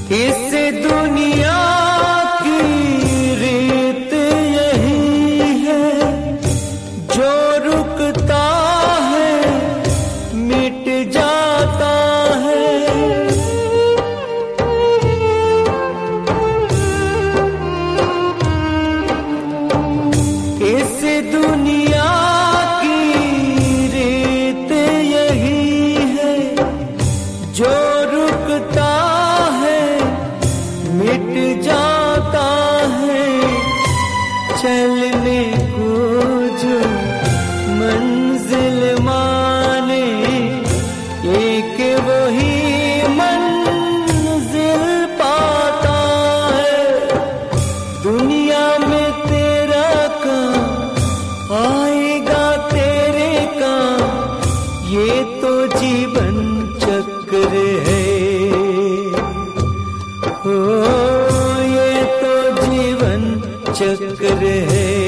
इस दुनिया की रीत यही है, जो रुकता है मिट जाता है। इस दुनिया की रीत यही है, जो रुकता मिट जाता है। चलने को जो मंजिल माने, एक वही मंजिल पाता है। दुनिया में तेरा काम आएगा तेरे काम, ये तो जीवन चक्र है। ये तो जीवन चक्र है।